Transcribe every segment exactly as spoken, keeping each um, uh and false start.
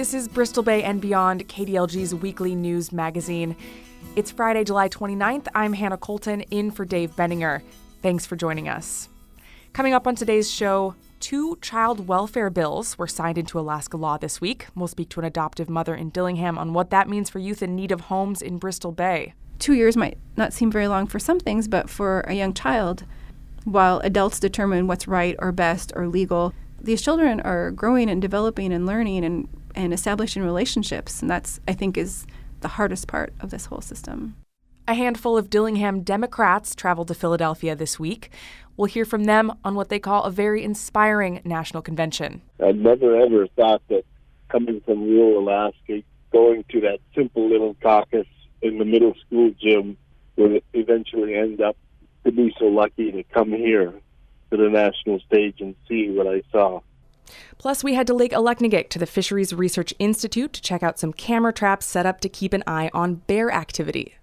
This is Bristol Bay and Beyond, K D L G's weekly news magazine. It's Friday, July twenty-ninth. I'm Hannah Colton, in for Dave Benninger. Thanks for joining us. Coming up on today's show, two child welfare bills were signed into Alaska law this week. We'll speak to an adoptive mother in Dillingham on what that means for youth in need of homes in Bristol Bay. Two years might not seem very long for some things, but for a young child, while adults determine what's right or best or legal, these children are growing and developing and learning and, and establishing relationships. And that's, I think, is the hardest part of this whole system. A handful of Dillingham Democrats traveled to Philadelphia this week. We'll hear from them on what they call a very inspiring national convention. I never ever thought that coming from rural Alaska, going to that simple little caucus in the middle school gym would eventually end up to be so lucky to come here to the national stage and see what I saw. Plus, we head to Lake Aleknagik to the Fisheries Research Institute to check out some camera traps set up to keep an eye on bear activity.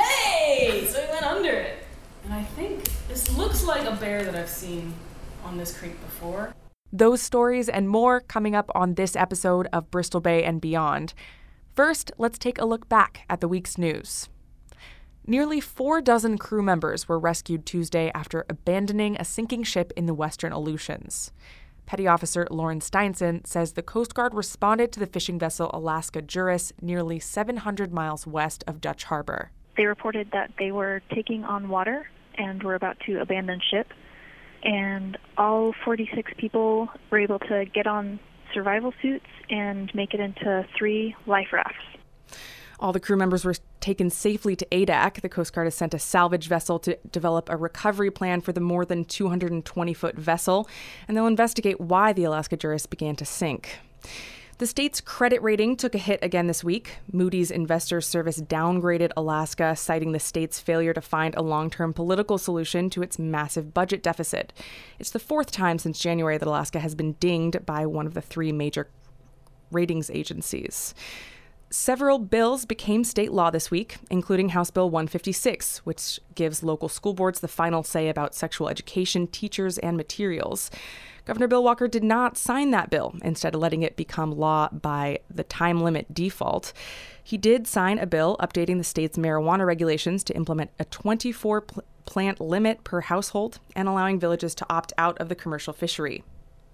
Hey! So we went under it. And I think this looks like a bear that I've seen on this creek before. Those stories and more coming up on this episode of Bristol Bay and Beyond. First, let's take a look back at the week's news. Nearly four dozen crew members were rescued Tuesday after abandoning a sinking ship in the Western Aleutians. Petty Officer Lauren Steinson says the Coast Guard responded to the fishing vessel Alaska Juris nearly seven hundred miles west of Dutch Harbor. They reported that they were taking on water and were about to abandon ship, and all forty-six people were able to get on survival suits and make it into three life rafts. All the crew members were taken safely to A D A C. The Coast Guard has sent a salvage vessel to develop a recovery plan for the more than two hundred twenty foot vessel, and they'll investigate why the Alaska Juris began to sink. The state's credit rating took a hit again this week. Moody's Investors Service downgraded Alaska, citing the state's failure to find a long-term political solution to its massive budget deficit. It's the fourth time since January that Alaska has been dinged by one of the three major ratings agencies. Several bills became state law this week, including House Bill one fifty-six, which gives local school boards the final say about sexual education, teachers, and materials. Governor Bill Walker did not sign that bill, instead of letting it become law by the time limit default. He did sign a bill updating the state's marijuana regulations to implement a twenty-four pl- plant limit per household and allowing villages to opt out of the commercial fishery.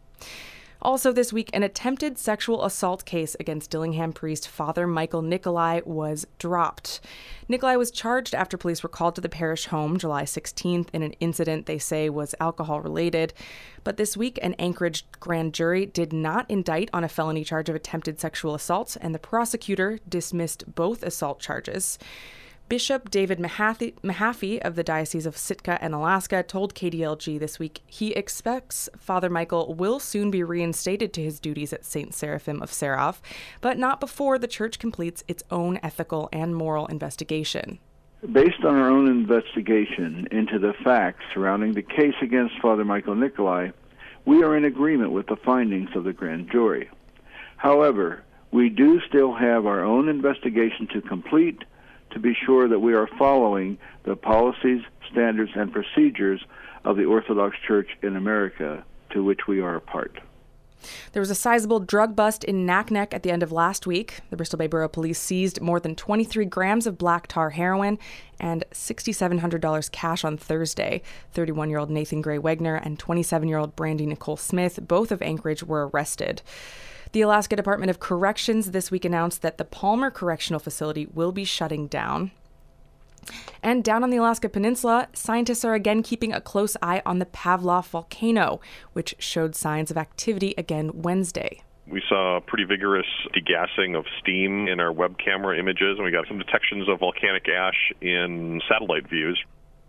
Also this week, an attempted sexual assault case against Dillingham priest Father Michael Nicolai was dropped. Nicolai was charged after police were called to the parish home July sixteenth in an incident they say was alcohol-related. But this week, an Anchorage grand jury did not indict on a felony charge of attempted sexual assault, and the prosecutor dismissed both assault charges. Bishop David Mahaffey, Mahaffey of the Diocese of Sitka and Alaska told K D L G this week he expects Father Michael will soon be reinstated to his duties at Saint Seraphim of Seraph, but not before the church completes its own ethical and moral investigation. Based on our own investigation into the facts surrounding the case against Father Michael Nicolai, we are in agreement with the findings of the grand jury. However, we do still have our own investigation to complete to be sure that we are following the policies, standards, and procedures of the Orthodox Church in America, to which we are a part. There was a sizable drug bust in Naknek at the end of last week. The Bristol Bay Borough Police seized more than twenty-three grams of black tar heroin and six thousand seven hundred dollars cash on Thursday. thirty-one-year-old Nathan Gray Wegner and twenty-seven-year-old Brandy Nicole Smith, both of Anchorage, were arrested. The Alaska Department of Corrections this week announced that the Palmer Correctional Facility will be shutting down. And down on the Alaska Peninsula, scientists are again keeping a close eye on the Pavlov volcano, which showed signs of activity again Wednesday. We saw pretty vigorous degassing of steam in our web camera images, and we got some detections of volcanic ash in satellite views.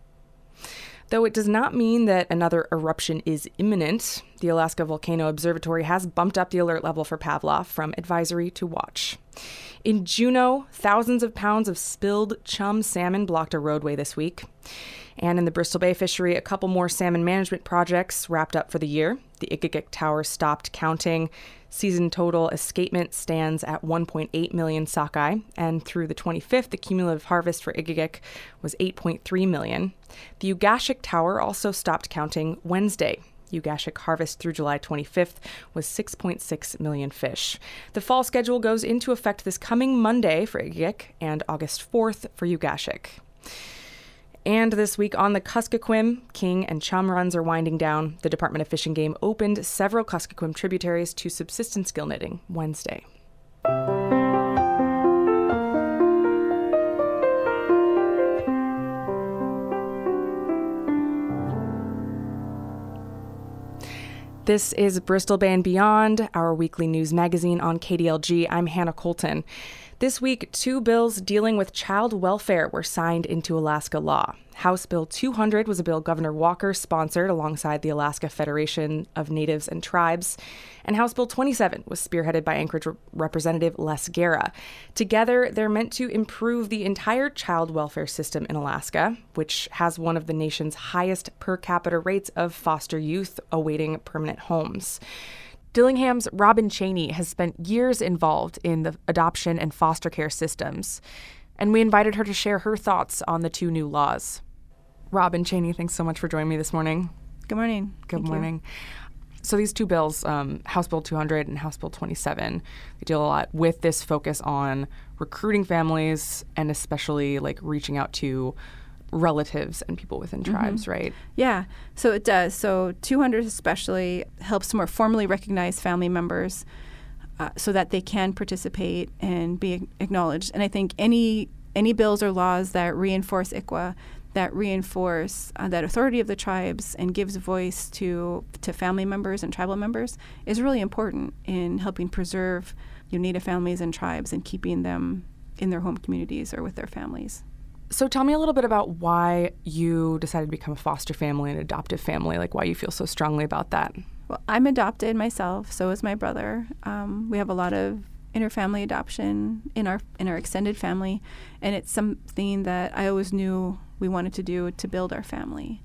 Though it does not mean that another eruption is imminent, the Alaska Volcano Observatory has bumped up the alert level for Pavlov from advisory to watch. In Juneau, thousands of pounds of spilled chum salmon blocked a roadway this week. And in the Bristol Bay fishery, a couple more salmon management projects wrapped up for the year. The Igigik Tower stopped counting. Season total escapement stands at one point eight million sockeye, and through the twenty-fifth, the cumulative harvest for Igigik was eight point three million. The Ugashik Tower also stopped counting Wednesday. Ugashic harvest through July twenty-fifth was six point six million fish. The fall schedule goes into effect this coming Monday for Igik and August fourth for Ugashic. And this week on the Kuskokwim, King and Chum runs are winding down. The Department of Fish and Game opened several Kuskokwim tributaries to subsistence gill netting Wednesday. This is Bristol Bay and Beyond, our weekly news magazine on K D L G. I'm Hannah Colton. This week, two bills dealing with child welfare were signed into Alaska law. House Bill two hundred was a bill Governor Walker sponsored alongside the Alaska Federation of Natives and Tribes, and House Bill twenty-seven was spearheaded by Anchorage Representative Les Guerra. Together, they're meant to improve the entire child welfare system in Alaska, which has one of the nation's highest per capita rates of foster youth awaiting permanent homes. Dillingham's Robin Cheney has spent years involved in the adoption and foster care systems, and we invited her to share her thoughts on the two new laws. Robin Cheney, thanks so much for joining me this morning. Good morning. Good Thank morning. You. So these two bills, um, House Bill two hundred and House Bill twenty-seven, they deal a lot with this focus on recruiting families and especially like reaching out to relatives and people within tribes, mm-hmm. right? Yeah, so it does. So two hundred especially helps more formally recognize family members uh, so that they can participate and be acknowledged. And I think any any bills or laws that reinforce I C W A, that reinforce uh, that authority of the tribes and gives voice to to family members and tribal members is really important in helping preserve you know, Native families and tribes and keeping them in their home communities or with their families. So tell me a little bit about why you decided to become a foster family and adoptive family, like why you feel so strongly about that. Well, I'm adopted myself, so is my brother. Um, we have a lot of interfamily adoption in our in our extended family, and it's something that I always knew we wanted to do to build our family.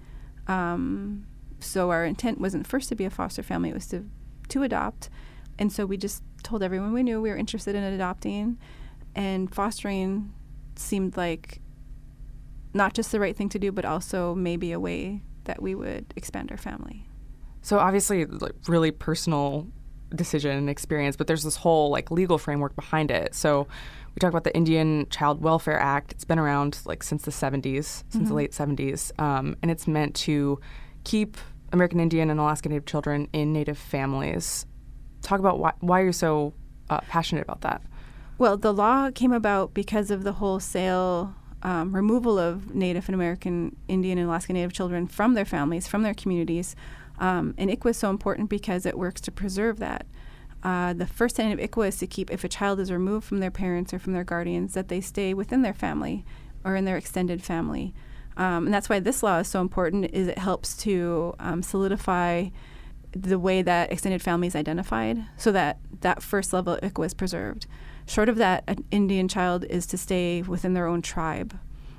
Um, so our intent wasn't first to be a foster family, it was to, to adopt. And so we just told everyone we knew we were interested in adopting, and fostering seemed like not just the right thing to do, but also maybe a way that we would expand our family. So obviously, like, really personal decision and experience, but there's this whole like legal framework behind it. So we talk about the Indian Child Welfare Act. It's been around like since the seventies, since mm-hmm. the late seventies, um, and it's meant to keep American Indian and Alaska Native children in Native families. Talk about why, why you're so uh, passionate about that. Well, the law came about because of the wholesale um, removal of Native and American Indian and Alaska Native children from their families, from their communities. Um, and I C W A is so important because it works to preserve that. Uh, the first tenet of I C W A is to keep, if a child is removed from their parents or from their guardians, that they stay within their family or in their extended family. Um, and that's why this law is so important, is it helps to um, solidify the way that extended family is identified so that that first level of I C W A is preserved. Short of that, an Indian child is to stay within their own tribe.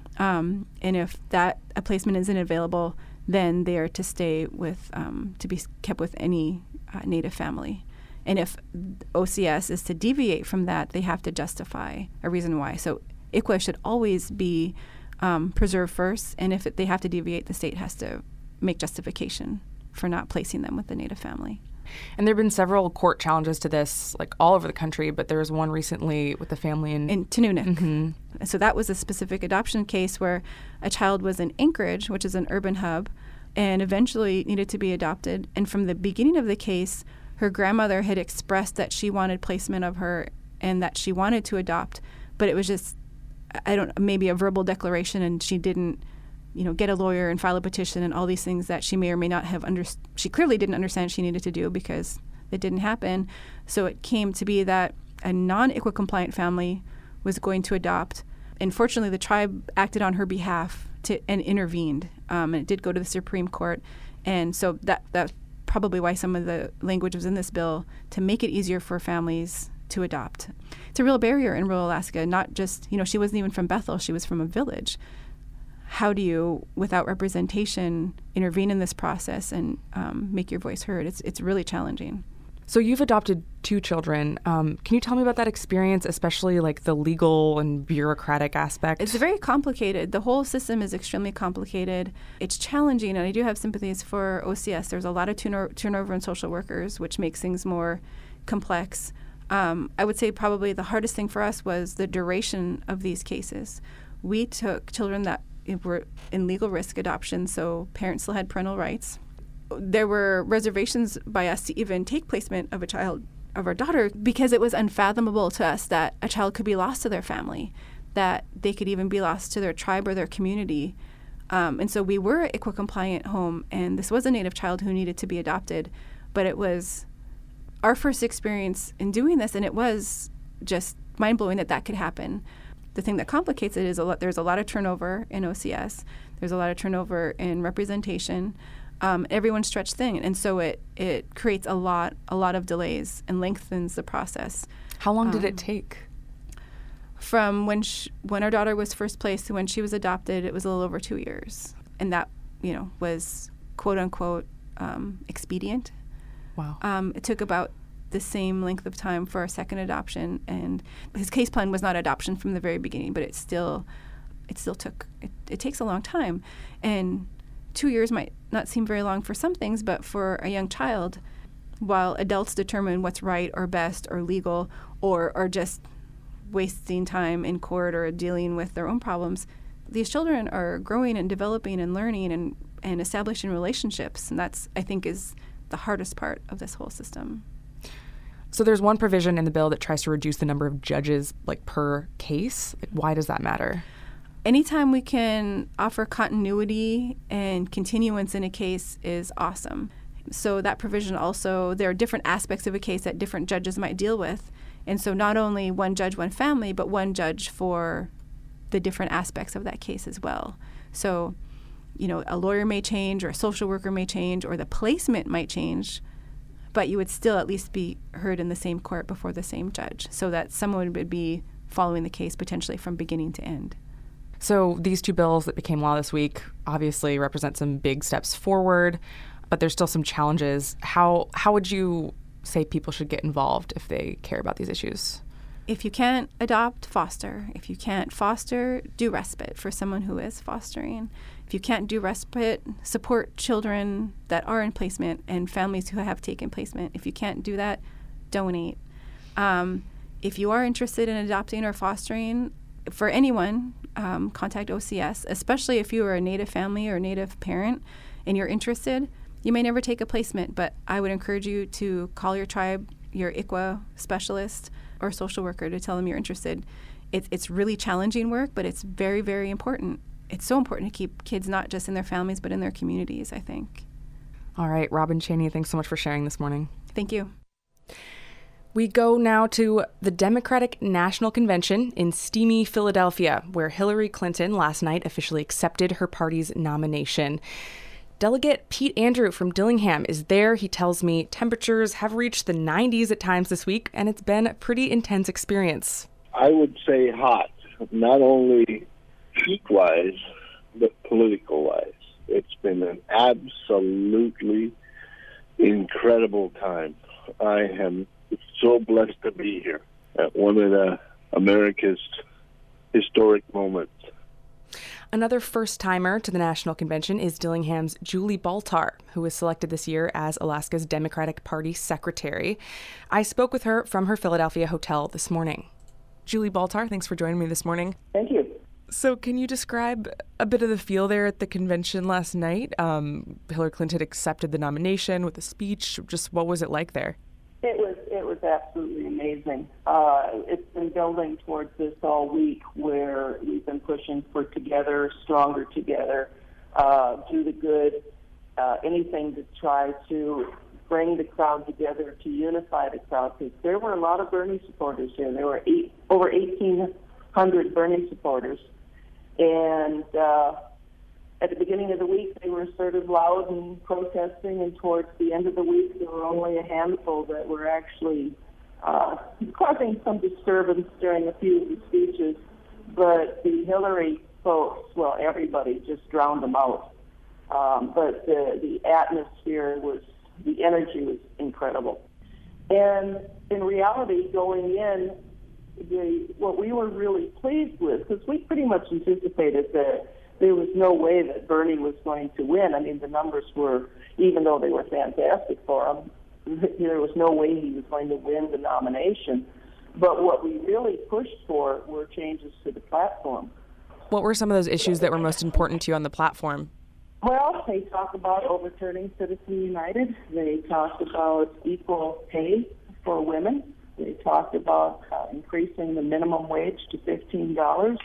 Um, and if that a placement isn't available, then they are to stay with, um, to be kept with any uh, Native family. And if O C S is to deviate from that, they have to justify a reason why. So I C W A should always be um, preserved first, and if it, they have to deviate, the state has to make justification for not placing them with the Native family. And there have been several court challenges to this, like all over the country, but there was one recently with the family in... In Tanunuk. Mm-hmm. So that was a specific adoption case where a child was in Anchorage, which is an urban hub, and eventually needed to be adopted. And from the beginning of the case, her grandmother had expressed that she wanted placement of her and that she wanted to adopt, but it was just, I don't, maybe a verbal declaration, and she didn't, you know, get a lawyer and file a petition and all these things that she may or may not have understood. She clearly didn't understand she needed to do because it didn't happen. So it came to be that a non-I C W A compliant family was going to adopt. And fortunately, the tribe acted on her behalf to, and intervened. Um, and it did go to the Supreme Court. And so that that's probably why some of the language was in this bill, to make it easier for families to adopt. It's a real barrier in rural Alaska, not just, you know, she wasn't even from Bethel, she was from a village. How do you, without representation, intervene in this process and um, make your voice heard? It's it's really challenging. So you've adopted two children. Um, can you tell me about that experience, especially like the legal and bureaucratic aspect? It's very complicated. The whole system is extremely complicated. It's challenging, and I do have sympathies for O C S. There's a lot of turno- turnover in social workers, which makes things more complex. Um, I would say probably the hardest thing for us was the duration of these cases. We took children that were in legal risk adoption, so parents still had parental rights. There were reservations by us to even take placement of a child, of our daughter, because it was unfathomable to us that a child could be lost to their family, that they could even be lost to their tribe or their community. Um, and so we were an I C W A compliant home, and this was a Native child who needed to be adopted. But it was our first experience in doing this, and it was just mind-blowing that that could happen. The thing that complicates it is a lot, there's a lot of turnover in O C S. There's a lot of turnover in representation. Um, everyone's stretched thin, and so it, it creates a lot a lot of delays and lengthens the process. How long did um, it take? From when sh- when our daughter was first placed to when she was adopted, it was a little over two years, and that you know was quote unquote um, expedient. Wow. Um, it took about the same length of time for our second adoption, and his case plan was not adoption from the very beginning, but it still it still took it, it takes a long time, and two years might not seem very long for some things, but for a young child, while adults determine what's right or best or legal or are just wasting time in court or dealing with their own problems, these children are growing and developing and learning and, and establishing relationships. And that's, I think, is the hardest part of this whole system. So there's one provision in the bill that tries to reduce the number of judges like per case. Like, why does that matter? Anytime we can offer continuity and continuance in a case is awesome. So that provision also, there are different aspects of a case that different judges might deal with. And so not only one judge, one family, but one judge for the different aspects of that case as well. So, you know, a lawyer may change or a social worker may change or the placement might change, but you would still at least be heard in the same court before the same judge so that someone would be following the case potentially from beginning to end. So these two bills that became law this week obviously represent some big steps forward, but there's still some challenges. How how would you say people should get involved if they care about these issues? If you can't adopt, foster. If you can't foster, do respite for someone who is fostering. If you can't do respite, support children that are in placement and families who have taken placement. If you can't do that, donate. Um, if you are interested in adopting or fostering, for anyone, um, contact O C S, especially if you are a Native family or Native parent and you're interested. You may never take a placement, but I would encourage you to call your tribe, your I C W A specialist or social worker to tell them you're interested. It's, it's really challenging work, but it's very, very important. It's so important to keep kids not just in their families, but in their communities, I think. All right, Robin Chaney, thanks so much for sharing this morning. Thank you. We go now to the Democratic National Convention in steamy Philadelphia, where Hillary Clinton last night officially accepted her party's nomination. Delegate Pete Andrew from Dillingham is there. He tells me temperatures have reached the nineties at times this week, and it's been a pretty intense experience. I would say hot, not only heat-wise, but political-wise. It's been an absolutely incredible time. I am so blessed to be here at one of the America's historic moments. Another first-timer to the National Convention is Dillingham's Julie Baltar, who was selected this year as Alaska's Democratic Party secretary. I spoke with her from her Philadelphia hotel this morning. Julie Baltar, thanks for joining me this morning. Thank you. So can you describe a bit of the feel there at the convention last night? Um, Hillary Clinton accepted the nomination with a speech. Just what was it like there? It was it was absolutely amazing. Uh, it's been building towards this all week, where we've been pushing for together, stronger together, uh, do the good, uh, anything to try to bring the crowd together, to unify the crowd. Because there were a lot of Bernie supporters here. There were eight, over eighteen hundred Bernie supporters, and uh, at the beginning of the week, they were sort of loud and protesting, and towards the end of the week, there were only a handful that were actually uh, causing some disturbance during a few of the speeches. But the Hillary folks, well, everybody just drowned them out. Um, but the, the atmosphere was, the energy was incredible. And in reality, going in, the, what we were really pleased with, because we pretty much anticipated that there was no way that Bernie was going to win. I mean, the numbers were, even though they were fantastic for him, there was no way he was going to win the nomination. But what we really pushed for were changes to the platform. What were some of those issues that were most important to you on the platform? Well, they talk about overturning Citizens United. They talked about equal pay for women. They talked about uh, increasing the minimum wage to fifteen dollars.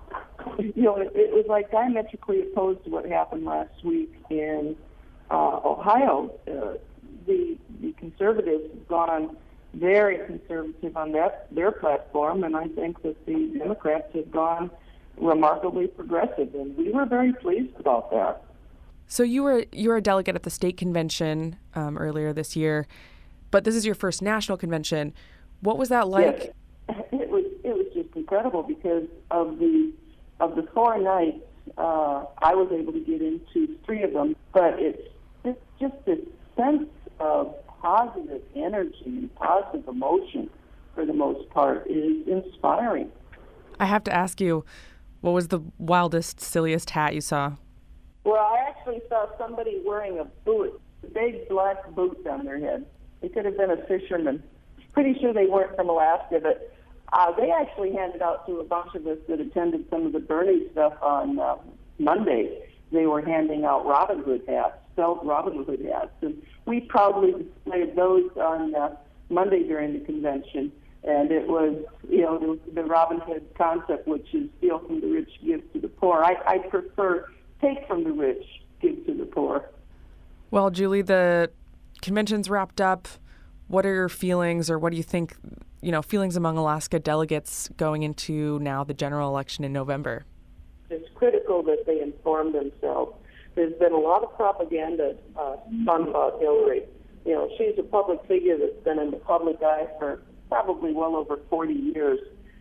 You know, it, it was like diametrically opposed to what happened last week in uh, Ohio. Uh, the, the conservatives have gone very conservative on that their platform, and I think that the Democrats have gone remarkably progressive, and we were very pleased about that. So you were you were a delegate at the state convention um, earlier this year, but this is your first national convention. What was that like? Yes. It was it was just incredible because of the of the four nights. Uh, I was able to get into three of them, but it's it's just this sense of positive energy and positive emotion, for the most part, is inspiring. I have to ask you, what was the wildest, silliest hat you saw? Well, I actually saw somebody wearing a boot, a big black boot on their head. It could have been a fisherman. Pretty sure they weren't from Alaska, but uh, they actually handed out to a bunch of us that attended some of the Bernie stuff on uh, Monday. They were handing out Robin Hood hats, felt Robin Hood hats, and we proudly displayed those on uh, Monday during the convention. And it was, you know, the, the Robin Hood concept, which is steal from the rich, give to the poor. I, I prefer take from the rich, give to the poor. Well, Julie, the convention's wrapped up. What are your feelings, or what do you think, you know, feelings among Alaska delegates going into now the general election in November? It's critical that they inform themselves. There's been a lot of propaganda uh, spun about Hillary. You know, she's a public figure that's been in the public eye for probably well over forty years.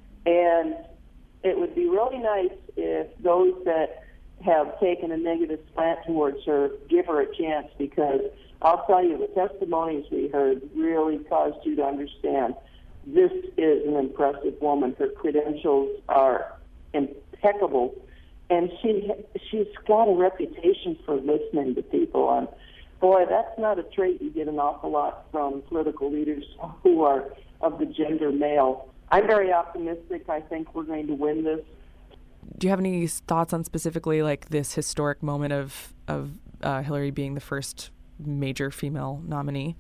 And it would be really nice if those that have taken a negative slant towards her give her a chance, because I'll tell you, the testimonies we heard really caused you to understand this is an impressive woman. Her credentials are impeccable. And she she's got a reputation for listening to people. And boy, that's not a trait you get an awful lot from political leaders who are of the gender male. I'm very optimistic. I think we're going to win this. Do you have any thoughts on specifically like this historic moment of of uh, Hillary being the first major female nominee?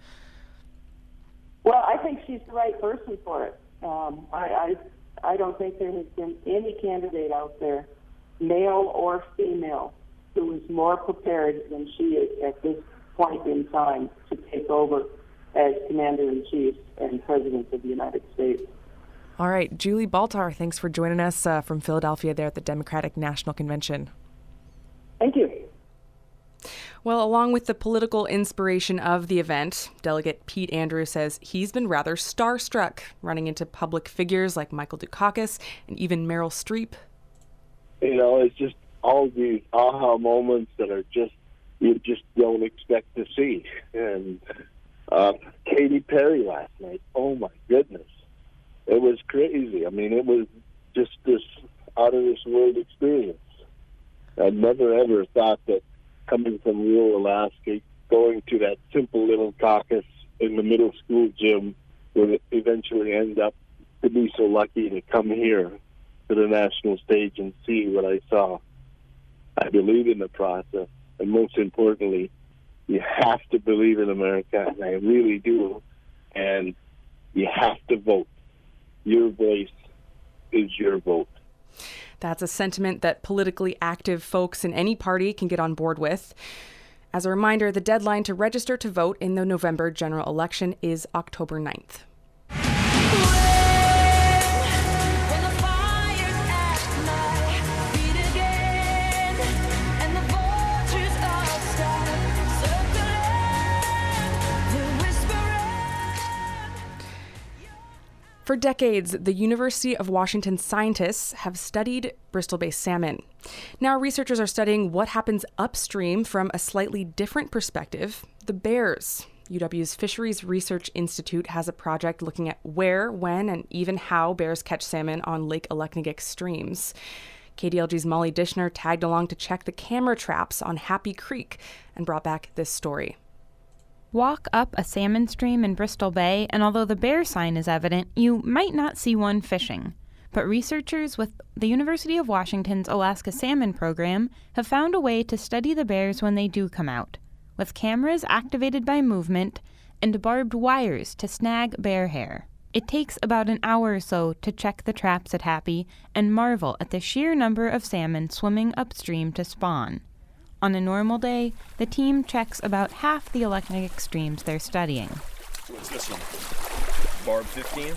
Well, I think she's the right person for it. Um, I, I I don't think there has been any candidate out there, male or female, who is more prepared than she is at this point in time to take over as Commander-in-Chief and President of the United States. All right, Julie Baltar, thanks for joining us uh, from Philadelphia there at the Democratic National Convention. Thank you. Well, along with the political inspiration of the event, Delegate Pete Andrews says he's been rather starstruck, running into public figures like Michael Dukakis and even Meryl Streep. You know, it's just all these aha moments that are just, you just don't expect to see. And uh, Katy Perry last night, oh my goodness. It was crazy. I mean, it was just this out-of-this-world experience. I never, ever thought that coming from rural Alaska, going to that simple little caucus in the middle school gym would eventually end up to be so lucky to come here to the national stage and see what I saw. I believe in the process, and most importantly, you have to believe in America, and I really do, and you have to vote. Your voice is your vote. That's a sentiment that politically active folks in any party can get on board with. As a reminder, the deadline to register to vote in the November general election is October ninth. For decades, the University of Washington scientists have studied Bristol-based salmon. Now researchers are studying what happens upstream from a slightly different perspective, the bears. U W's Fisheries Research Institute has a project looking at where, when, and even how bears catch salmon on Lake Aleknagik streams. K D L G's Molly Dishner tagged along to check the camera traps on Happy Creek and brought back this story. Walk up a salmon stream in Bristol Bay, and although the bear sign is evident, you might not see one fishing. But researchers with the University of Washington's Alaska Salmon Program have found a way to study the bears when they do come out, with cameras activated by movement and barbed wires to snag bear hair. It takes about an hour or so to check the traps at Happy and marvel at the sheer number of salmon swimming upstream to spawn. On a normal day, the team checks about half the Aleknagik streams they're studying. What's this one? Barb fifteen?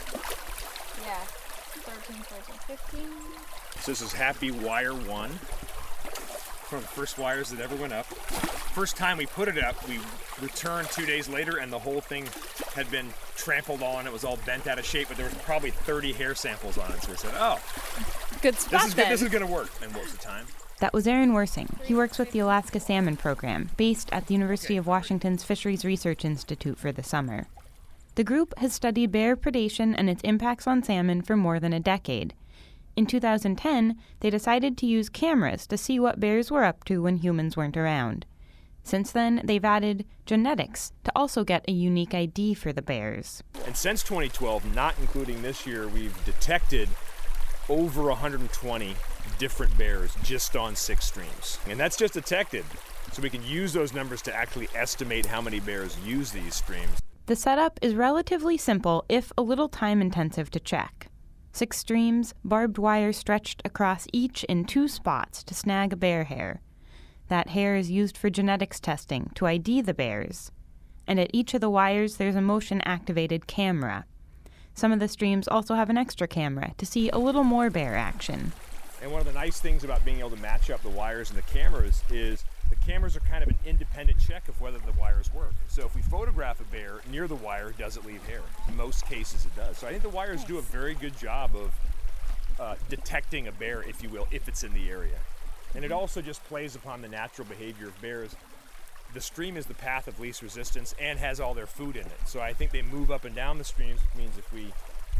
Yeah, thirteen, fourteen, fifteen. So this is Happy Wire one. One of the first wires that ever went up. First time we put it up, we returned two days later and the whole thing had been trampled on. It was all bent out of shape, but there was probably thirty hair samples on it. So we said, oh, good spot this is then. good, this is going to work. And what was the time? That was Aaron Worsing. He works with the Alaska Salmon Program, based at the University of Washington's Fisheries Research Institute for the summer. The group has studied bear predation and its impacts on salmon for more than a decade. In two thousand ten, they decided to use cameras to see what bears were up to when humans weren't around. Since then, they've added genetics to also get a unique I D for the bears. And since twenty twelve, not including this year, we've detected over one hundred twenty different bears just on six streams. And that's just detected. So we can use those numbers to actually estimate how many bears use these streams. The setup is relatively simple, if a little time-intensive to check. Six streams, barbed wire stretched across each in two spots to snag bear hair. That hair is used for genetics testing to I D the bears. And at each of the wires, there's a motion-activated camera. Some of the streams also have an extra camera to see a little more bear action. And one of the nice things about being able to match up the wires and the cameras is the cameras are kind of an independent check of whether the wires work. So if we photograph a bear near the wire, does it leave hair? In most cases it does. So I think the wires do a very good job of uh, detecting a bear, if you will, if it's in the area. And it also just plays upon the natural behavior of bears. The stream is the path of least resistance and has all their food in it. So I think they move up and down the streams, which means if we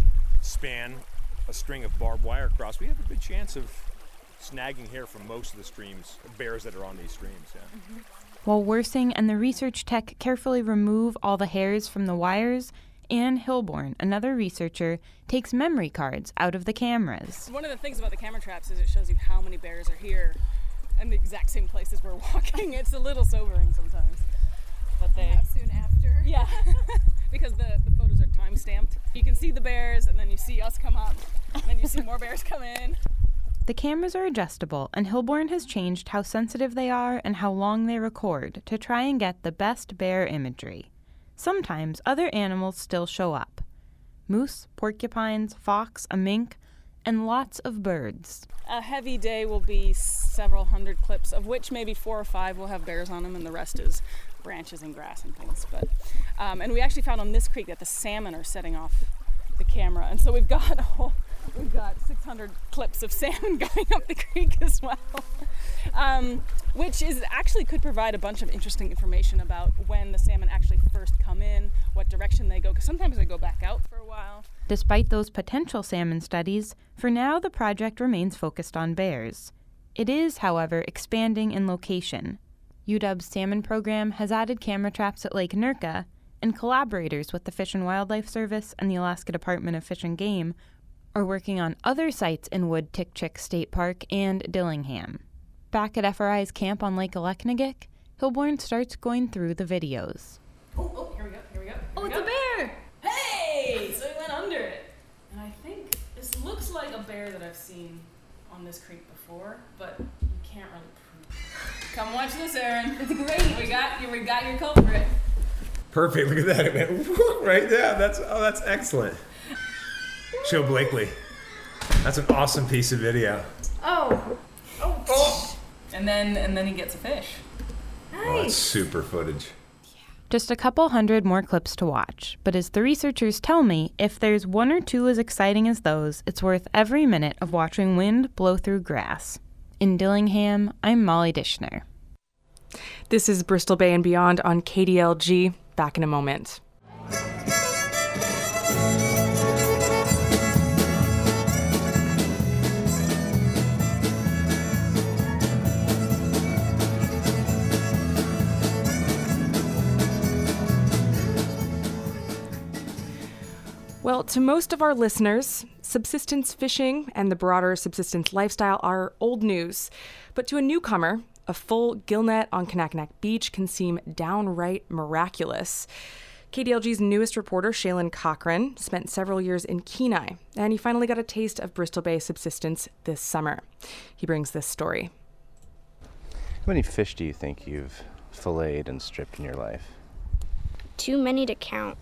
span a string of barbed wire across, we have a good chance of snagging hair from most of the streams, bears that are on these streams. Yeah. Mm-hmm. While Worsing and the research tech carefully remove all the hairs from the wires, Anne Hilborn, another researcher, takes memory cards out of the cameras. One of the things about the camera traps is it shows you how many bears are here in the exact same places we're walking. It's a little sobering sometimes. But they yeah, soon after. Yeah. Because the, the photos are time stamped. You can see the bears and then you see us come up and then you see more bears come in. The cameras are adjustable, and Hilborn has changed how sensitive they are and how long they record to try and get the best bear imagery. Sometimes other animals still show up. Moose, porcupines, fox, a mink, and lots of birds. A heavy day will be several hundred clips, of which maybe four or five will have bears on them, and the rest is branches and grass and things. But um, and we actually found on this creek that the salmon are setting off the camera, and so we've got a whole, we've got six hundred clips of salmon going up the creek as well, um, which is actually could provide a bunch of interesting information about when the salmon actually first come in, what direction they go, because sometimes they go back out for a while. Despite those potential salmon studies, for now the project remains focused on bears. It is, however, expanding in location. U W's Salmon Program has added camera traps at Lake Nurka, and collaborators with the Fish and Wildlife Service and the Alaska Department of Fish and Game are working on other sites in Wood-Tikchik State Park and Dillingham. Back at F R I's camp on Lake Aleknagik, Hilborn starts going through the videos. Oh, oh, here we go, here we go. Here oh, we it's go. a bear! Hey! So we went under it. And I think this looks like a bear that I've seen on this creek before, but you can't really prove it. Come watch this, Aaron. It's great. We got you. We got your culprit. Perfect. Look at that, man. Right there. That's oh, that's excellent. Show Blakely. That's an awesome piece of video. Oh. Oh. oh. And then and then he gets a fish. Nice. Oh, that's super footage. Just a couple hundred more clips to watch, but as the researchers tell me, if there's one or two as exciting as those, it's worth every minute of watching wind blow through grass. In Dillingham, I'm Molly Dishner. This is Bristol Bay and Beyond on K D L G. Back in a moment. Well, to most of our listeners, subsistence fishing and the broader subsistence lifestyle are old news. But to a newcomer, a full gill net on Kinnickinnic Beach can seem downright miraculous. K D L G's newest reporter, Shaylin Cochran, spent several years in Kenai, and he finally got a taste of Bristol Bay subsistence this summer. He brings this story. How many fish do you think you've filleted and stripped in your life? Too many to count.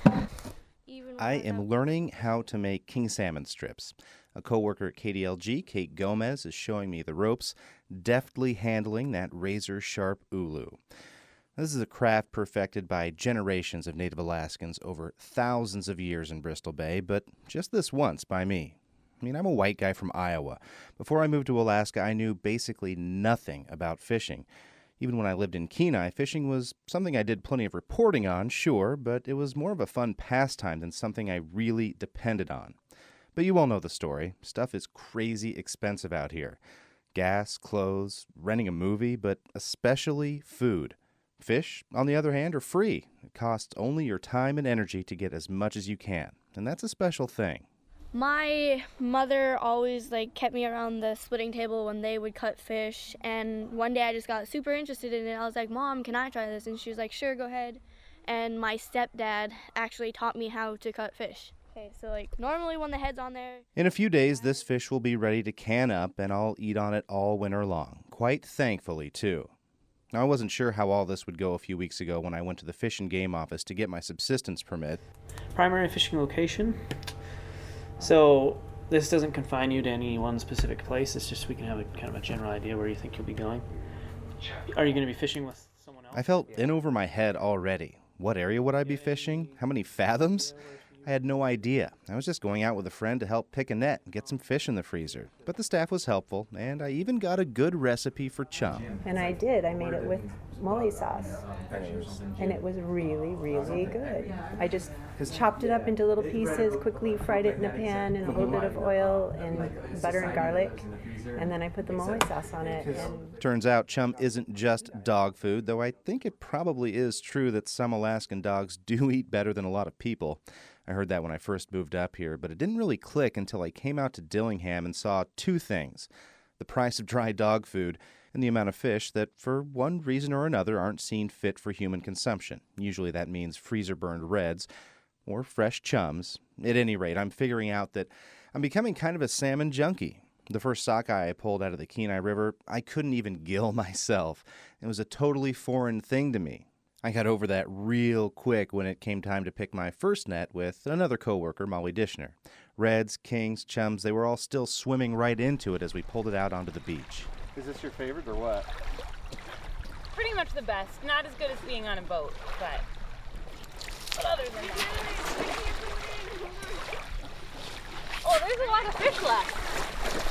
I am learning how to make king salmon strips. A coworker at K D L G, Kate Gomez, is showing me the ropes, deftly handling that razor-sharp ulu. This is a craft perfected by generations of Native Alaskans over thousands of years in Bristol Bay, but just this once by me. I mean, I'm a white guy from Iowa. Before I moved to Alaska, I knew basically nothing about fishing. Even when I lived in Kenai, fishing was something I did plenty of reporting on, sure, but it was more of a fun pastime than something I really depended on. But you all know the story. Stuff is crazy expensive out here. Gas, clothes, renting a movie, but especially food. Fish, on the other hand, are free. It costs only your time and energy to get as much as you can, and that's a special thing. My mother always like kept me around the splitting table when they would cut fish, and one day I just got super interested in it. I was like, Mom, can I try this? And she was like, sure, go ahead. And my stepdad actually taught me how to cut fish. Okay, so like normally when the head's on there... In a few days, this fish will be ready to can up, and I'll eat on it all winter long. Quite thankfully, too. Now, I wasn't sure how all this would go a few weeks ago when I went to the Fish and Game office to get my subsistence permit. Primary fishing location. So this doesn't confine you to any one specific place. It's just we can have a kind of a general idea where you think you'll be going. Are you going to be fishing with someone else? I felt in over my head already. What area would I be fishing? How many fathoms? I had no idea. I was just going out with a friend to help pick a net and get some fish in the freezer. But the staff was helpful, and I even got a good recipe for chum. And I did. I made it with mole sauce. And it was really, really good. I just chopped it up into little pieces, quickly fried it in a pan in a little bit of oil and butter and garlic. And then I put the mole sauce on it. And turns out chum isn't just dog food, though I think it probably is true that some Alaskan dogs do eat better than a lot of people. I heard that when I first moved up here, but it didn't really click until I came out to Dillingham and saw two things: the price of dry dog food and the amount of fish that, for one reason or another, aren't seen fit for human consumption. Usually that means freezer-burned reds or fresh chums. At any rate, I'm figuring out that I'm becoming kind of a salmon junkie. The first sockeye I pulled out of the Kenai River, I couldn't even gill myself. It was a totally foreign thing to me. I got over that real quick when it came time to pick my first net with another coworker, Molly Dishner. Reds, kings, chums, they were all still swimming right into it as we pulled it out onto the beach. Is this your favorite or what? Pretty much the best. Not as good as being on a boat, but, but other than that. Oh, there's a lot of fish left.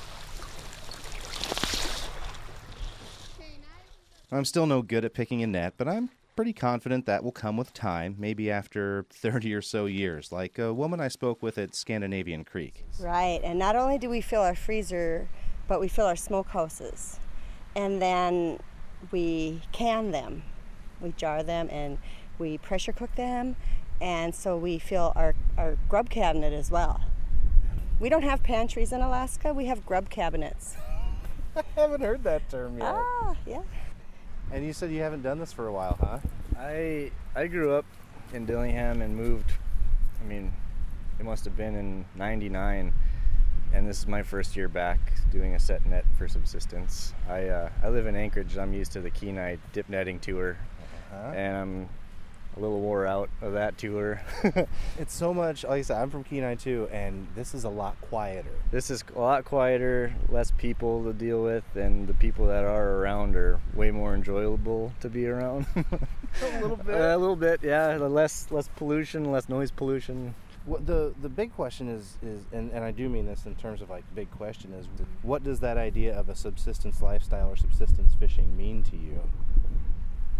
I'm still no good at picking a net, but I'm pretty confident that will come with time, maybe after thirty or so years, like a woman I spoke with at Scandinavian Creek. Right, and not only do we fill our freezer, but we fill our smokehouses, and then we can them. We jar them and we pressure cook them, and so we fill our, our grub cabinet as well. We don't have pantries in Alaska, we have grub cabinets. I haven't heard that term yet. Ah, yeah. And you said you haven't done this for a while, huh? I I grew up in Dillingham and moved, I mean, it must have been in ninety-nine, and this is my first year back doing a set net for subsistence. I uh, I live in Anchorage. I'm used to the Kenai dip netting tour, uh-huh. and I'm a little wore out of that tour. It's so much, like I said, I'm from Kenai too, and this is a lot quieter. This is a lot quieter, less people to deal with, and the people that are around are way more enjoyable to be around. A little bit. Uh, a little bit, yeah. Less less pollution, less noise pollution. What the the big question is is and, and I do mean this in terms of like big question is, what does that idea of a subsistence lifestyle or subsistence fishing mean to you?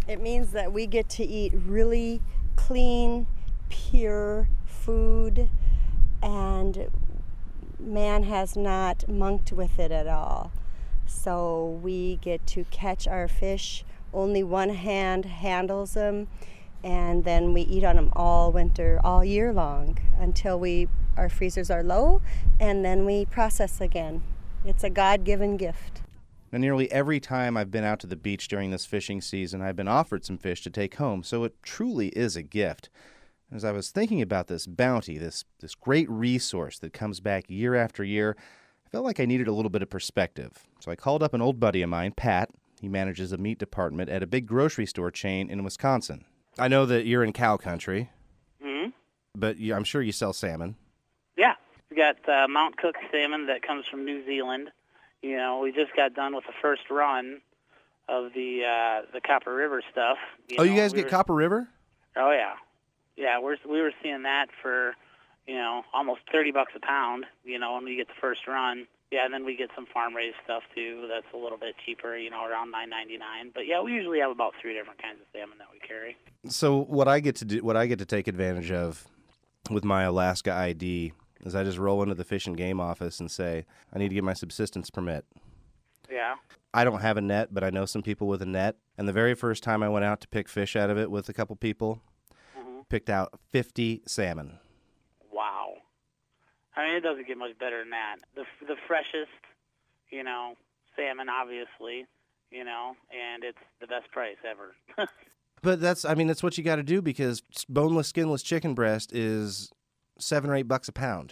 It means that we get to eat really clean, pure food, and man has not monked with it at all. So we get to catch our fish. Only one hand handles them, and then we eat on them all winter, all year long, until we our freezers are low, and then we process again. It's a God-given gift. Now, nearly every time I've been out to the beach during this fishing season, I've been offered some fish to take home, so it truly is a gift. As I was thinking about this bounty, this, this great resource that comes back year after year, I felt like I needed a little bit of perspective. So I called up an old buddy of mine, Pat. He manages a meat department at a big grocery store chain in Wisconsin. I know that you're in cow country, Mm-hmm. but you, I'm sure you sell salmon. Yeah. We got uh, Mount Cook salmon that comes from New Zealand. You know, we just got done with the first run of the uh, the Copper River stuff. You oh, know, you guys we get were, Copper River? Oh, yeah. Yeah, we're, we were seeing that for, you know, almost thirty bucks a pound, you know, when we get the first run. Yeah, and then we get some farm-raised stuff, too. That's a little bit cheaper, you know, around nine ninety-nine. But, yeah, we usually have about three different kinds of salmon that we carry. So what I get to do, what I get to take advantage of with my Alaska I D is I just roll into the Fish and Game office and say, I need to get my subsistence permit. Yeah. I don't have a net, but I know some people with a net. And the very first time I went out to pick fish out of it with a couple people, mm-hmm. picked out fifty salmon. Wow. I mean, it doesn't get much better than that. The the freshest, you know, salmon, obviously, you know, and it's the best price ever. But that's, I mean, that's what you got to do, because boneless, skinless chicken breast is seven or eight bucks a pound.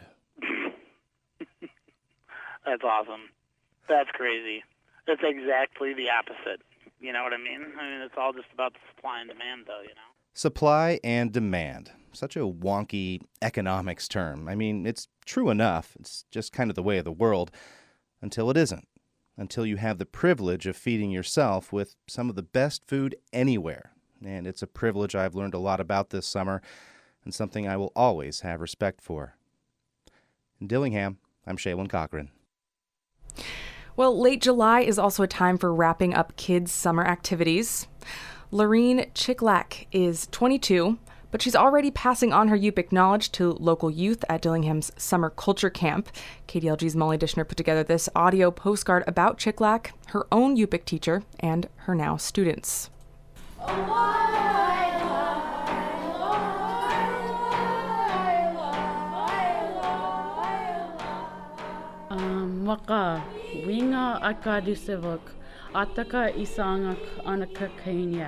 That's awesome. That's crazy. That's exactly the opposite. You know what I mean? I mean, it's all just about the supply and demand, though, you know? Supply and demand. Such a wonky economics term. I mean, it's true enough. It's just kind of the way of the world until it isn't. Until you have the privilege of feeding yourself with some of the best food anywhere. And it's a privilege I've learned a lot about this summer, and something I will always have respect for. In Dillingham, I'm Shaylin Cochran. Well, late July is also a time for wrapping up kids' summer activities. Lorene Chichlack is twenty-two, but she's already passing on her Yupik knowledge to local youth at Dillingham's Summer Culture Camp. K D L G's Molly Dishner put together this audio postcard about Chichlack, her own Yupik teacher, and her now students. Maka winga akadusevok ataka isangak anaka kainyak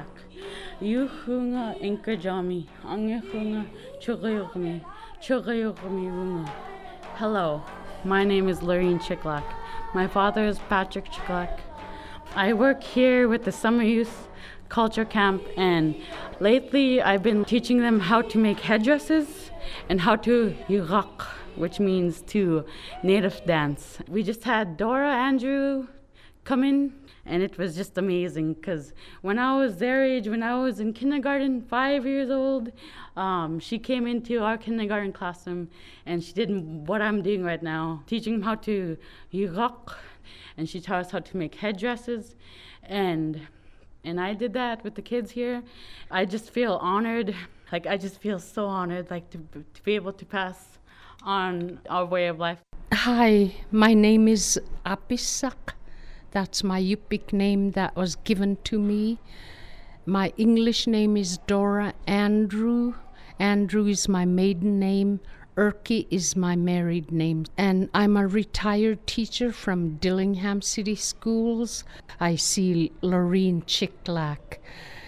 yuhunga enkajami angehunga chugayugmi chugayugmi wunga. Hello, my name is Lorene Chichlack. My father is Patrick Chichlack. I work here with the Summer Youth Culture Camp, and lately I've been teaching them how to make headdresses and how to yurak, which means to native dance. We just had Dora Andrew come in, and it was just amazing, because when I was their age, when I was in kindergarten, five years old, um, she came into our kindergarten classroom, and she did what I'm doing right now, teaching them how to yurak, and she taught us how to make headdresses, and and I did that with the kids here. I just feel honored, like I just feel so honored, like to, to be able to pass on our way of life. Hi, my name is Apisak. That's my Yupik name that was given to me. My English name is Dora Andrew. Andrew is my maiden name. Erky is my married name. And I'm a retired teacher from Dillingham City Schools. I see Lorene Chichlack.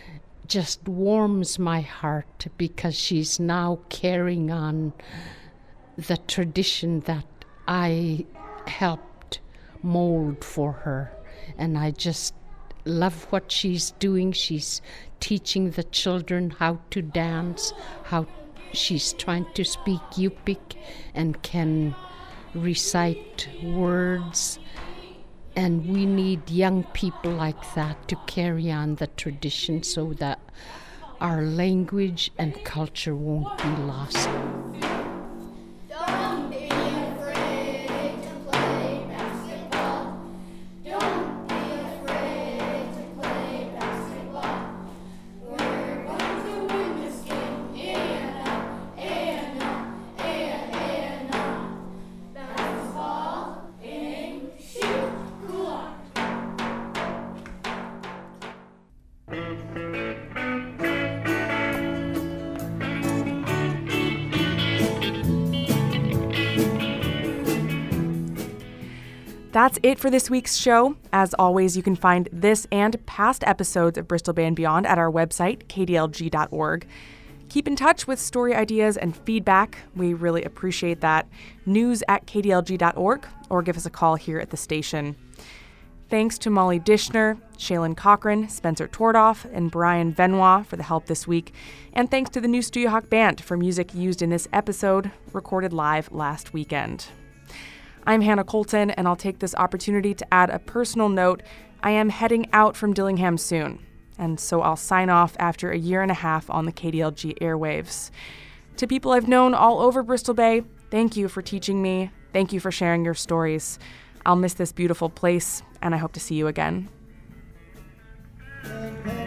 Just warms my heart, because she's now carrying on the tradition that I helped mold for her. And I just love what she's doing. She's teaching the children how to dance, how she's trying to speak Yupik and can recite words. And we need young people like that to carry on the tradition so that our language and culture won't be lost. Don't be afraid to play basketball. Don't be afraid to play basketball. That's it for this week's show. As always, you can find this and past episodes of Bristol Bay and Beyond at our website, k d l g dot org. Keep in touch with story ideas and feedback. We really appreciate that. News at k d l g dot org or give us a call here at the station. Thanks to Molly Dishner, Shaylin Cochran, Spencer Tordoff, and Brian Benoit for the help this week. And thanks to the new Studio Hawk Band for music used in this episode, recorded live last weekend. I'm Hannah Colton, and I'll take this opportunity to add a personal note. I am heading out from Dillingham soon, and so I'll sign off after a year and a half on the K D L G airwaves. To people I've known all over Bristol Bay, thank you for teaching me. Thank you for sharing your stories. I'll miss this beautiful place, and I hope to see you again.